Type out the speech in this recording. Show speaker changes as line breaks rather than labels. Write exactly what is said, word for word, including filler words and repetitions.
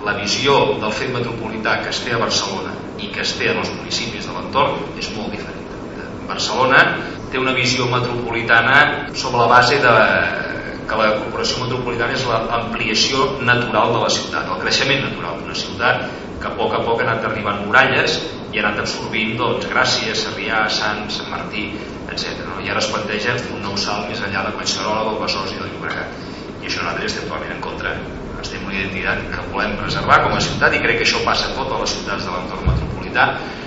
la visió del fet metropolità que es té a Barcelona i que es té en els municipis de l'entorn és molt diferent. Barcelona té una visió metropolitana sobre la base de que la corporació metropolitana és l'ampliació natural de la ciutat, el creixement natural d'una ciutat que a poc a poc ha anat arribant muralles i ha anat absorbint doncs, Gràcia, Sarrià, Sants, Sant Martí, etcètera. I ara es planteja un nou salt més enllà de Collserola, del Besòs i del Llobregat. I això nosaltres estem totalment en contra. Ens tenim una identitat que volem preservar com a ciutat i crec que això passa a totes les ciutats de l'entorn metropolità.